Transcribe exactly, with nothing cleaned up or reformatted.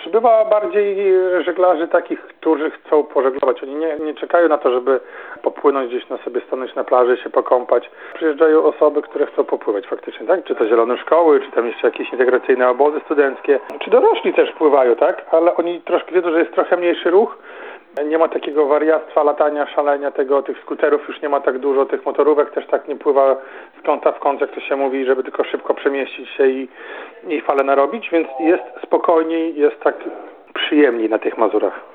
Przybywa bardziej żeglarzy takich, którzy chcą pożeglować. Oni nie, nie czekają na to, żeby popłynąć gdzieś na sobie, stanąć na plaży, się pokąpać. Przyjeżdżają osoby, które chcą popływać faktycznie, tak? Czy to zielone szkoły, czy tam jeszcze jakieś integracyjne obozy studenckie. Czy dorośli też pływają, tak? Ale oni troszkę wiedzą, że jest trochę mniejszy ruch. Nie ma takiego wariactwa, latania, szalenia tego, tych skuterów już nie ma tak dużo, tych motorówek też tak nie pływa z kąta w kąt, jak to się mówi, żeby tylko szybko przemieścić się i, i falę narobić, więc jest spokojniej, jest tak przyjemniej na tych Mazurach.